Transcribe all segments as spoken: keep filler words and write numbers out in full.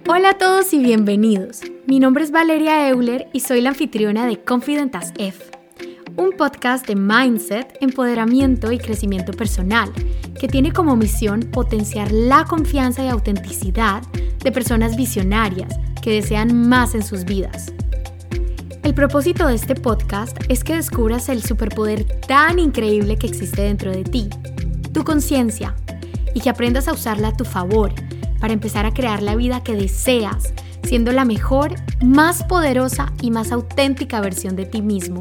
Hola a todos y bienvenidos. Mi nombre es Valeria Euler y soy la anfitriona de Confident as F, un podcast de mindset, empoderamiento y crecimiento personal que tiene como misión potenciar la confianza y autenticidad de personas visionarias que desean más en sus vidas. El propósito de este podcast es que descubras el superpoder tan increíble que existe dentro de ti, tu conciencia, y que aprendas a usarla a tu favor para empezar a crear la vida que deseas, siendo la mejor, más poderosa y más auténtica versión de ti mismo.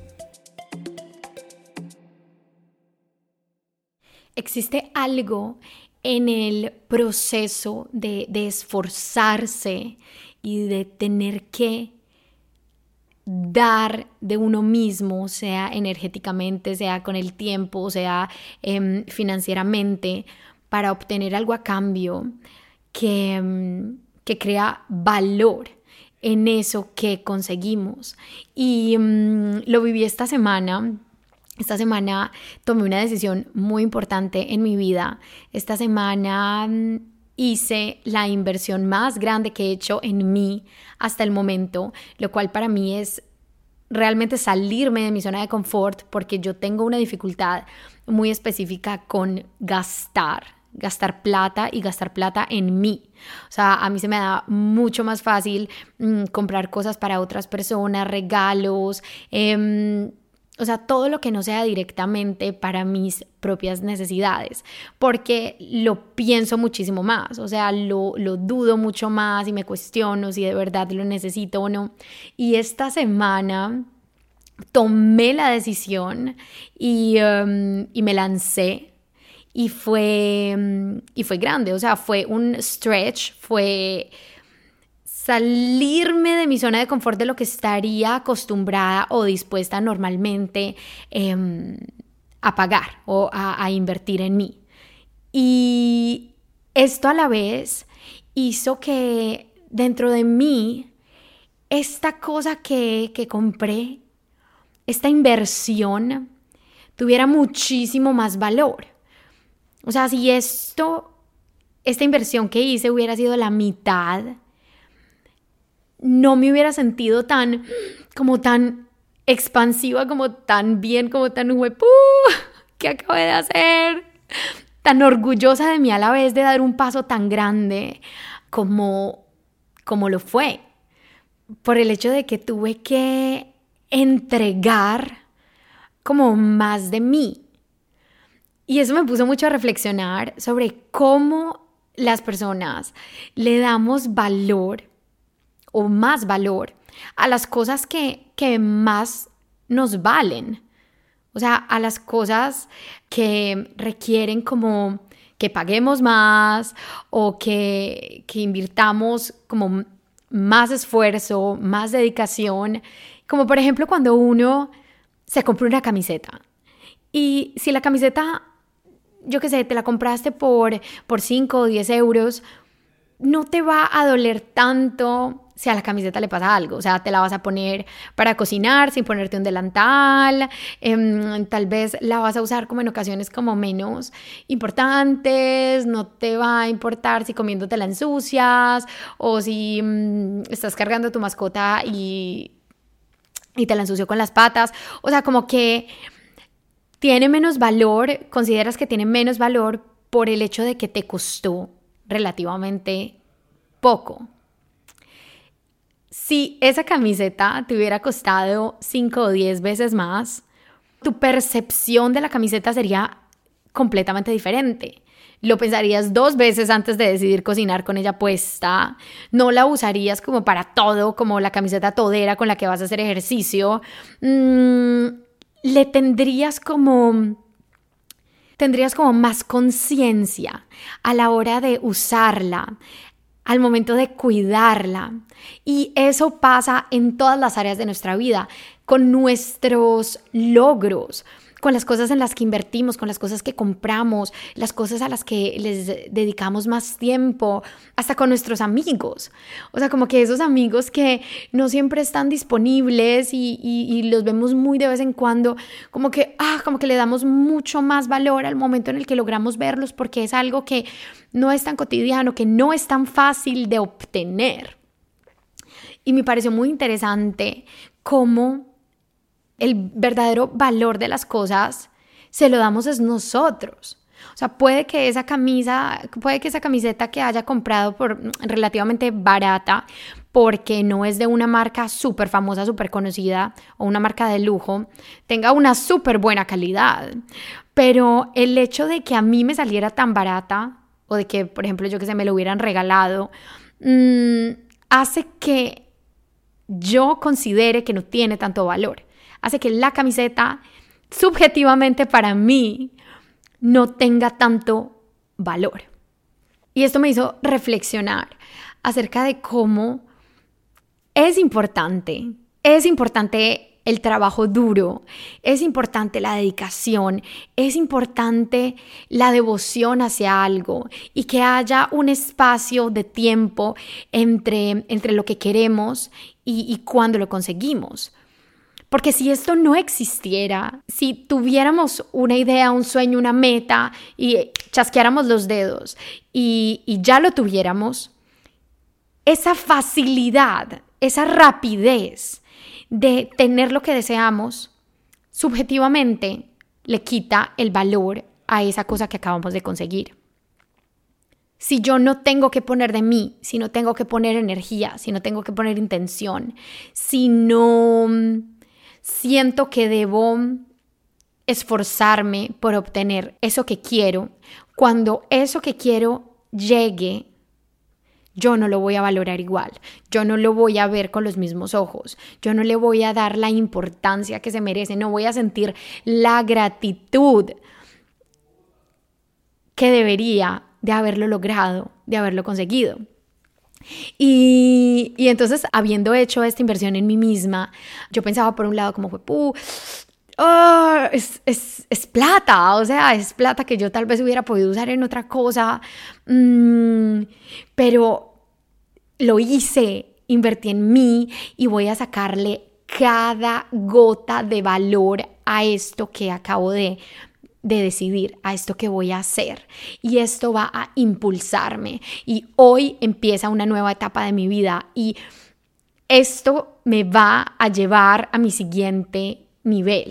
Existe algo en el proceso de, de esforzarse y de tener que dar de uno mismo, sea energéticamente, sea con el tiempo, sea eh, financieramente, para obtener algo a cambio que, que crea valor en eso que conseguimos. Y um, lo viví esta semana. Esta semana tomé una decisión muy importante en mi vida. Esta semana um, hice la inversión más grande que he hecho en mí hasta el momento, lo cual para mí es realmente salirme de mi zona de confort, porque yo tengo una dificultad muy específica con gastar. gastar plata y gastar plata en mí. O sea, a mí se me da mucho más fácil mmm, comprar cosas para otras personas, regalos, eh, o sea, todo lo que no sea directamente para mis propias necesidades, porque lo pienso muchísimo más, o sea, lo, lo dudo mucho más y me cuestiono si de verdad lo necesito o no. Y esta semana tomé la decisión y, um, y me lancé. Y fue, y fue grande, o sea, fue un stretch, fue salirme de mi zona de confort de lo que estaría acostumbrada o dispuesta normalmente eh, a pagar o a, a invertir en mí. Y esto a la vez hizo que dentro de mí esta cosa que, que compré, esta inversión, tuviera muchísimo más valor. O sea, si esto, esta inversión que hice hubiera sido la mitad, no me hubiera sentido tan, como tan expansiva, como tan bien, como tan huepú, ¿qué acabé de hacer? Tan orgullosa de mí a la vez de dar un paso tan grande como, como lo fue. Por el hecho de que tuve que entregar como más de mí. Y eso me puso mucho a reflexionar sobre cómo las personas le damos valor o más valor a las cosas que, que más nos valen. O sea, a las cosas que requieren como que paguemos más o que, que invirtamos como más esfuerzo, más dedicación. Como por ejemplo cuando uno se compra una camiseta. Y si la camiseta, yo qué sé, te la compraste por, por cinco o diez euros, no te va a doler tanto si a la camiseta le pasa algo. O sea, te la vas a poner para cocinar sin ponerte un delantal, eh, tal vez la vas a usar como en ocasiones como menos importantes, no te va a importar si comiéndote la ensucias o si mmm, estás cargando a tu mascota y, y te la ensució con las patas. O sea, como que tiene menos valor, consideras que tiene menos valor por el hecho de que te costó relativamente poco. Si esa camiseta te hubiera costado cinco o diez veces más, tu percepción de la camiseta sería completamente diferente. Lo pensarías dos veces antes de decidir cocinar con ella puesta. No la usarías como para todo, como la camiseta todera con la que vas a hacer ejercicio. Mm, le tendrías como... Tendrías como más conciencia a la hora de usarla, al momento de cuidarla. Y eso pasa en todas las áreas de nuestra vida. con nuestros logros, con las cosas en las que invertimos, con las cosas que compramos, las cosas a las que les dedicamos más tiempo, hasta con nuestros amigos. O sea, como que esos amigos que no siempre están disponibles y, y, y los vemos muy de vez en cuando, como que, ah, como que le damos mucho más valor al momento en el que logramos verlos porque es algo que no es tan cotidiano, que no es tan fácil de obtener. Y me pareció muy interesante cómo el verdadero valor de las cosas se lo damos es nosotros. O sea, puede que esa camisa, puede que esa camiseta que haya comprado por relativamente barata, porque no es de una marca súper famosa, súper conocida o una marca de lujo, tenga una súper buena calidad. Pero el hecho de que a mí me saliera tan barata o de que, por ejemplo, yo que sé, me lo hubieran regalado, mmm, hace que yo considere que no tiene tanto valor. Hace que la camiseta, subjetivamente para mí, no tenga tanto valor. Y esto me hizo reflexionar acerca de cómo es importante, es importante el trabajo duro, es importante la dedicación, es importante la devoción hacia algo y que haya un espacio de tiempo entre, entre lo que queremos y, y cuando lo conseguimos. Porque si esto no existiera, si tuviéramos una idea, un sueño, una meta y chasqueáramos los dedos y, y ya lo tuviéramos, esa facilidad, esa rapidez de tener lo que deseamos, subjetivamente le quita el valor a esa cosa que acabamos de conseguir. Si yo no tengo que poner de mí, si no tengo que poner energía, si no tengo que poner intención, si no siento que debo esforzarme por obtener eso que quiero, cuando eso que quiero llegue, yo no lo voy a valorar igual, yo no lo voy a ver con los mismos ojos, yo no le voy a dar la importancia que se merece, no voy a sentir la gratitud que debería de haberlo logrado, de haberlo conseguido. Y, y entonces, habiendo hecho esta inversión en mí misma, yo pensaba por un lado como fue, ¡puh! Oh, es, es, es plata, o sea, es plata que yo tal vez hubiera podido usar en otra cosa, mm, pero lo hice, invertí en mí y voy a sacarle cada gota de valor a esto que acabo de de decidir, a esto que voy a hacer, y esto va a impulsarme y hoy empieza una nueva etapa de mi vida y esto me va a llevar a mi siguiente nivel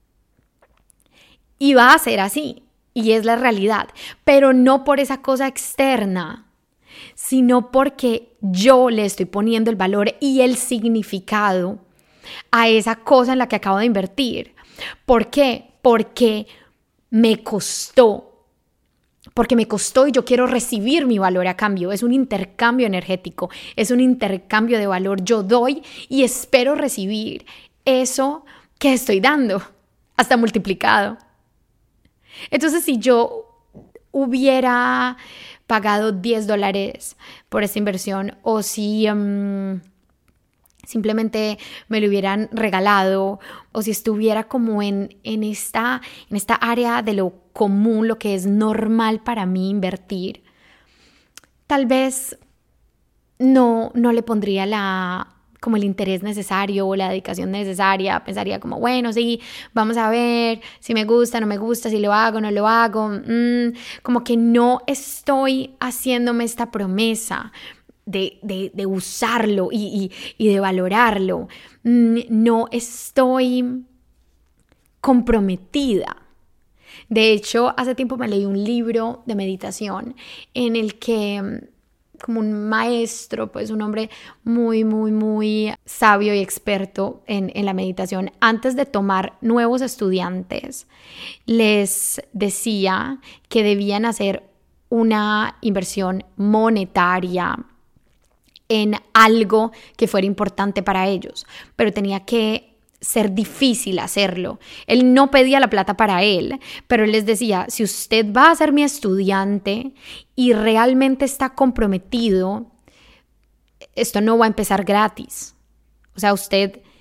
y va a ser así y es la realidad, pero no por esa cosa externa, sino porque yo le estoy poniendo el valor y el significado a esa cosa en la que acabo de invertir. ¿Por qué? Porque me costó, porque me costó y yo quiero recibir mi valor a cambio. Es un intercambio energético, es un intercambio de valor. Yo doy y espero recibir eso que estoy dando, hasta multiplicado. Entonces, si yo hubiera pagado diez dólares por esta inversión o si Um, simplemente me lo hubieran regalado o si estuviera como en, en, esta, en esta área de lo común, lo que es normal para mí invertir, tal vez no, no le pondría la, como el interés necesario o la dedicación necesaria. Pensaría como, bueno, sí, vamos a ver si me gusta, no me gusta, si lo hago, no lo hago. Mm, como que no estoy haciéndome esta promesa De, de, de usarlo y, y, y de valorarlo. No estoy comprometida. De hecho, hace tiempo me leí un libro de meditación en el que, como un maestro, pues un hombre muy, muy, muy sabio y experto en, en la meditación, antes de tomar nuevos estudiantes, les decía que debían hacer una inversión monetaria en algo que fuera importante para ellos, pero tenía que ser difícil hacerlo. Él no pedía la plata para él, pero él les decía, si usted va a ser mi estudiante y realmente está comprometido, esto no va a empezar gratis. O sea, usted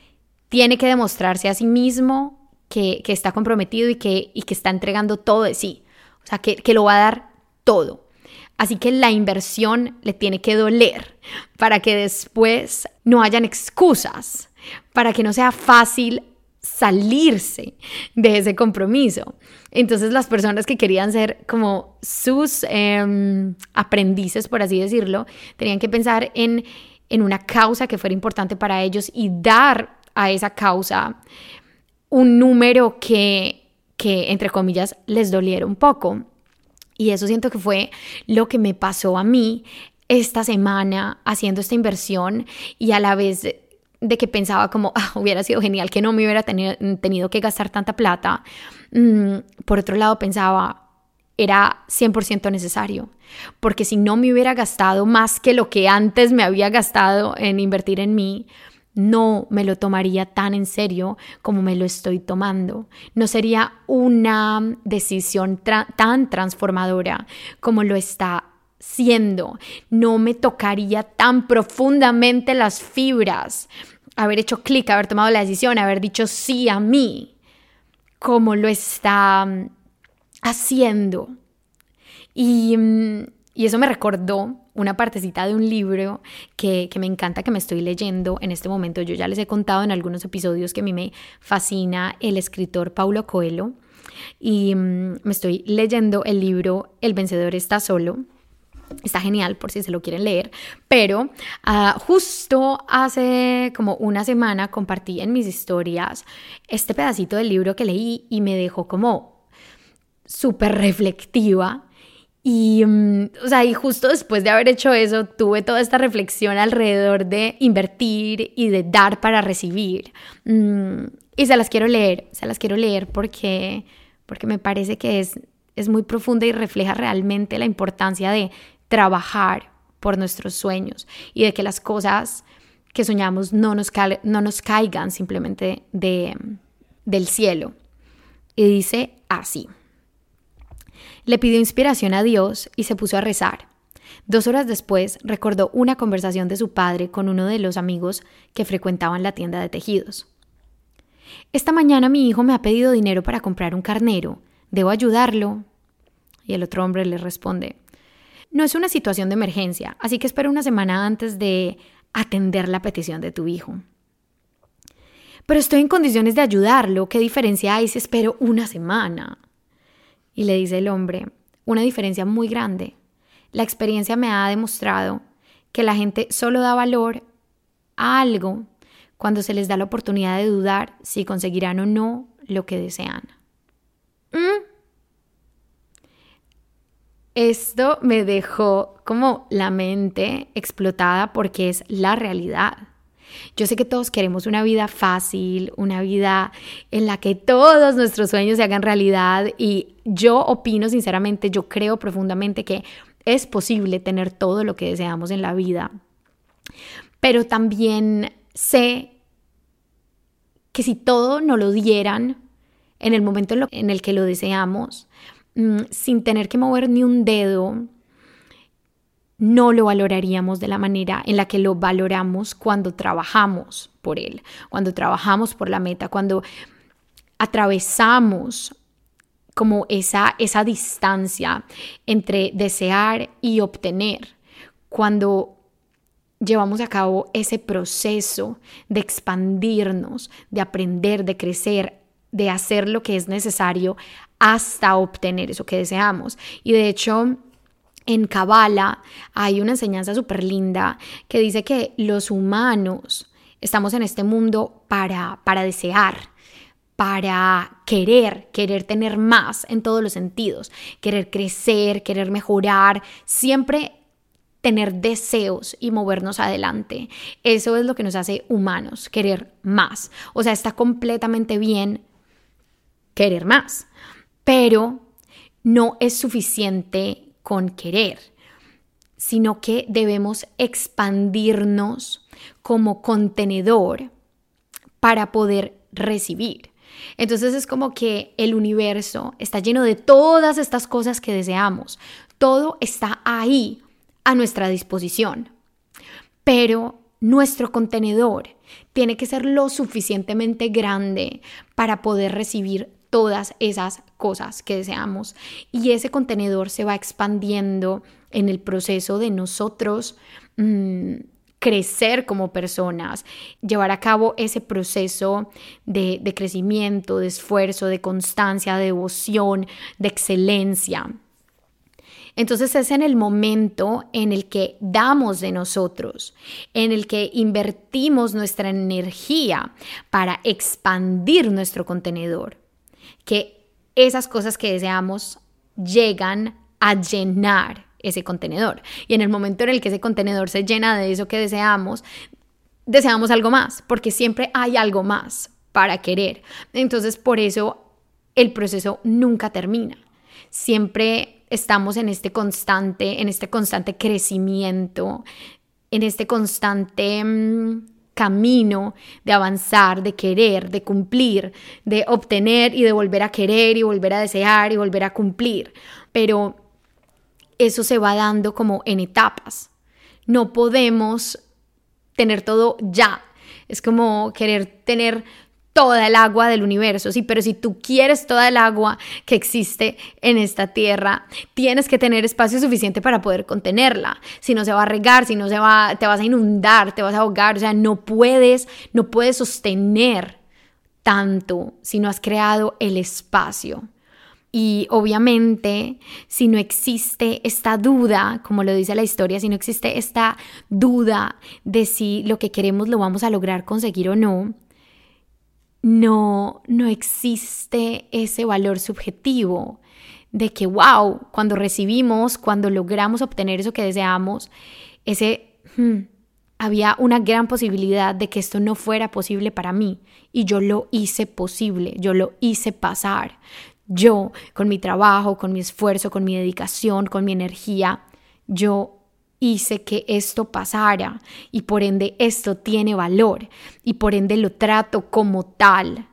tiene que demostrarse a sí mismo que, que está comprometido y que, y que está entregando todo de sí. O sea, que, que lo va a dar todo. Así que la inversión le tiene que doler para que después no hayan excusas, para que no sea fácil salirse de ese compromiso. Entonces las personas que querían ser como sus eh, aprendices, por así decirlo, tenían que pensar en, en una causa que fuera importante para ellos y dar a esa causa un número que, que entre comillas, les doliera un poco. Y eso siento que fue lo que me pasó a mí esta semana haciendo esta inversión, y a la vez de que pensaba como, ah, hubiera sido genial que no me hubiera tenido, tenido que gastar tanta plata. Mm, por otro lado pensaba, era cien por ciento necesario, porque si no me hubiera gastado más que lo que antes me había gastado en invertir en mí, no me lo tomaría tan en serio como me lo estoy tomando. No sería una decisión tra- tan transformadora como lo está siendo. No me tocaría tan profundamente las fibras haber hecho clic, haber tomado la decisión, haber dicho sí a mí, como lo está haciendo. Y, y eso me recordó una partecita de un libro que, que me encanta, que me estoy leyendo en este momento. Yo ya les he contado en algunos episodios que a mí me fascina el escritor Paulo Coelho, y um, me estoy leyendo el libro El vencedor está solo. Está genial por si se lo quieren leer, pero uh, justo hace como una semana compartí en mis historias este pedacito del libro que leí y me dejó como súper reflectiva. Y, um, o sea, y justo después de haber hecho eso, tuve toda esta reflexión alrededor de invertir y de dar para recibir. Um, y se las quiero leer, se las quiero leer porque, porque me parece que es, es muy profunda y refleja realmente la importancia de trabajar por nuestros sueños y de que las cosas que soñamos no nos, ca- no nos caigan simplemente de, del cielo. Y dice así: le pidió inspiración a Dios y se puso a rezar. Dos horas después recordó una conversación de su padre con uno de los amigos que frecuentaban la tienda de tejidos. Esta mañana mi hijo me ha pedido dinero para comprar un carnero. ¿Debo ayudarlo? Y el otro hombre le responde: no es una situación de emergencia, así que espera una semana antes de atender la petición de tu hijo. Pero estoy en condiciones de ayudarlo. ¿Qué diferencia hay si espero una semana? Y le dice el hombre: una diferencia muy grande. La experiencia me ha demostrado que la gente solo da valor a algo cuando se les da la oportunidad de dudar si conseguirán o no lo que desean. ¿Mm? Esto me dejó como la mente explotada porque es la realidad. Yo sé que todos queremos una vida fácil, una vida en la que todos nuestros sueños se hagan realidad, y yo opino sinceramente, yo creo profundamente que es posible tener todo lo que deseamos en la vida. Pero también sé que si todo nos lo dieran en el momento en el que lo deseamos, sin tener que mover ni un dedo, no lo valoraríamos de la manera en la que lo valoramos cuando trabajamos por él, cuando trabajamos por la meta, cuando atravesamos como esa, esa distancia entre desear y obtener, cuando llevamos a cabo ese proceso de expandirnos, de aprender, de crecer, de hacer lo que es necesario hasta obtener eso que deseamos. Y de hecho, en Kabbalah hay una enseñanza súper linda que dice que los humanos estamos en este mundo para, para desear, para querer, querer tener más en todos los sentidos, querer crecer, querer mejorar, siempre tener deseos y movernos adelante. Eso es lo que nos hace humanos, querer más. O sea, está completamente bien querer más, pero no es suficiente con querer, sino que debemos expandirnos como contenedor para poder recibir. Entonces es como que el universo está lleno de todas estas cosas que deseamos. Todo está ahí a nuestra disposición, pero nuestro contenedor tiene que ser lo suficientemente grande para poder recibir todas esas cosas que deseamos. Y ese contenedor se va expandiendo en el proceso de nosotros mmm, crecer como personas, llevar a cabo ese proceso de, de crecimiento, de esfuerzo, de constancia, de devoción, de excelencia. Entonces es en el momento en el que damos de nosotros, en el que invertimos nuestra energía para expandir nuestro contenedor, que esas cosas que deseamos llegan a llenar ese contenedor. Y en el momento en el que ese contenedor se llena de eso que deseamos, deseamos algo más, porque siempre hay algo más para querer. Entonces, por eso el proceso nunca termina. Siempre estamos en este constante, en este constante crecimiento, en este constante mmm, camino de avanzar, de querer, de cumplir, de obtener y de volver a querer y volver a desear y volver a cumplir. Pero eso se va dando como en etapas. No podemos tener todo ya. Es como querer tener toda el agua del universo, sí, pero si tú quieres toda el agua que existe en esta tierra, tienes que tener espacio suficiente para poder contenerla. Si no se va a regar, si no se va, te vas a inundar, te vas a ahogar, o sea, no puedes, no puedes sostener tanto si no has creado el espacio. Y obviamente, si no existe esta duda, como lo dice la historia, si no existe esta duda de si lo que queremos lo vamos a lograr conseguir o no, no, no existe ese valor subjetivo de que, wow, cuando recibimos, cuando logramos obtener eso que deseamos, ese, hmm, había una gran posibilidad de que esto no fuera posible para mí y yo lo hice posible, yo lo hice pasar. Yo, con mi trabajo, con mi esfuerzo, con mi dedicación, con mi energía, yo hice que esto pasara y por ende esto tiene valor y por ende lo trato como tal,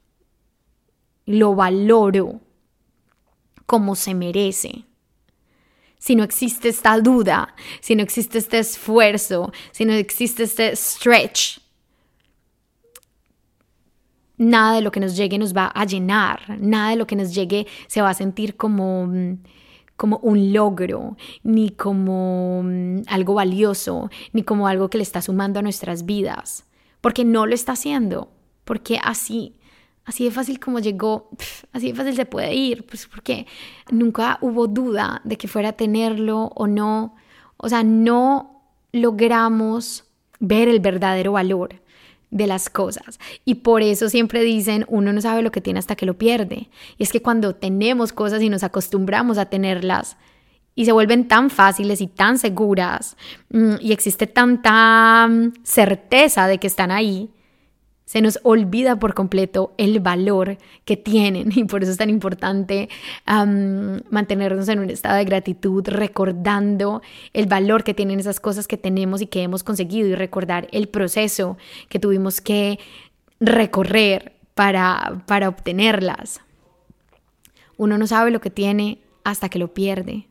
lo valoro como se merece. Si no existe esta duda, si no existe este esfuerzo, si no existe este stretch, nada de lo que nos llegue nos va a llenar, nada de lo que nos llegue se va a sentir como, como un logro, ni como algo valioso, ni como algo que le está sumando a nuestras vidas, porque no lo está haciendo, porque así, así de fácil como llegó, así de fácil se puede ir, pues porque nunca hubo duda de que fuera a tenerlo o no, o sea, no logramos ver el verdadero valor de las cosas. Y por eso siempre dicen, uno no sabe lo que tiene hasta que lo pierde. Y es que cuando tenemos cosas y nos acostumbramos a tenerlas y se vuelven tan fáciles y tan seguras y existe tanta certeza de que están ahí, se nos olvida por completo el valor que tienen. Y por eso es tan importante um, mantenernos en un estado de gratitud, recordando el valor que tienen esas cosas que tenemos y que hemos conseguido, y recordar el proceso que tuvimos que recorrer para, para obtenerlas. Uno no sabe lo que tiene hasta que lo pierde.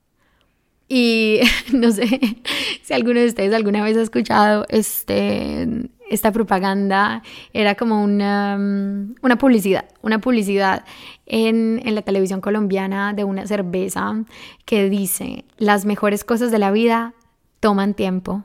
Y no sé si alguno de ustedes alguna vez ha escuchado este, esta propaganda. Era como una, una publicidad, una publicidad en, en la televisión colombiana de una cerveza que dice: las mejores cosas de la vida toman tiempo.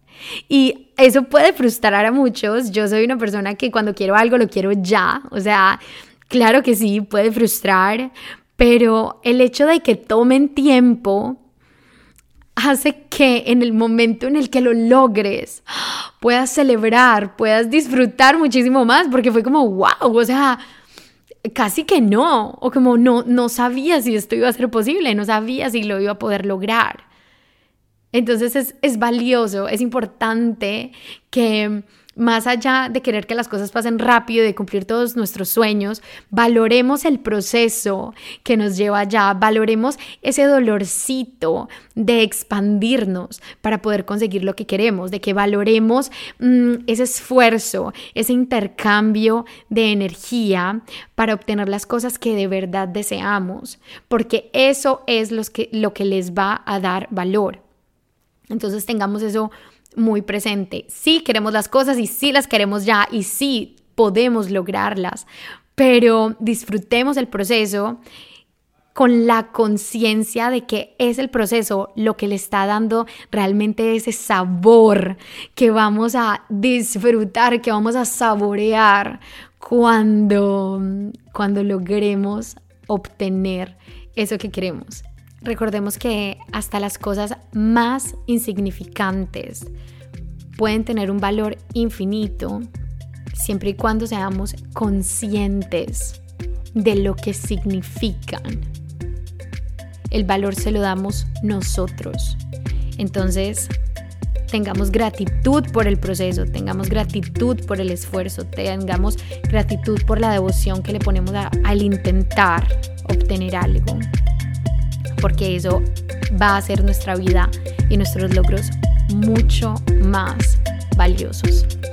Y eso puede frustrar a muchos. Yo soy una persona que cuando quiero algo lo quiero ya. O sea, claro que sí, puede frustrar, pero el hecho de que tomen tiempo hace que en el momento en el que lo logres puedas celebrar, puedas disfrutar muchísimo más, porque fue como wow, o sea, casi que no, o como no, no sabía si esto iba a ser posible, no sabía si lo iba a poder lograr. Entonces es, es valioso, es importante que más allá de querer que las cosas pasen rápido y de cumplir todos nuestros sueños, valoremos el proceso que nos lleva allá, valoremos ese dolorcito de expandirnos para poder conseguir lo que queremos, de que valoremos mmm, ese esfuerzo, ese intercambio de energía para obtener las cosas que de verdad deseamos, porque eso es los que, lo que les va a dar valor. Entonces tengamos eso muy presente. Sí queremos las cosas y sí las queremos ya y sí podemos lograrlas, pero disfrutemos el proceso con la conciencia de que es el proceso lo que le está dando realmente ese sabor que vamos a disfrutar, que vamos a saborear cuando, cuando logremos obtener eso que queremos. Recordemos que hasta las cosas más insignificantes pueden tener un valor infinito siempre y cuando seamos conscientes de lo que significan. El valor se lo damos nosotros. Entonces, tengamos gratitud por el proceso, tengamos gratitud por el esfuerzo, tengamos gratitud por la devoción que le ponemos a, al intentar obtener algo, porque eso va a hacer nuestra vida y nuestros logros mucho más valiosos.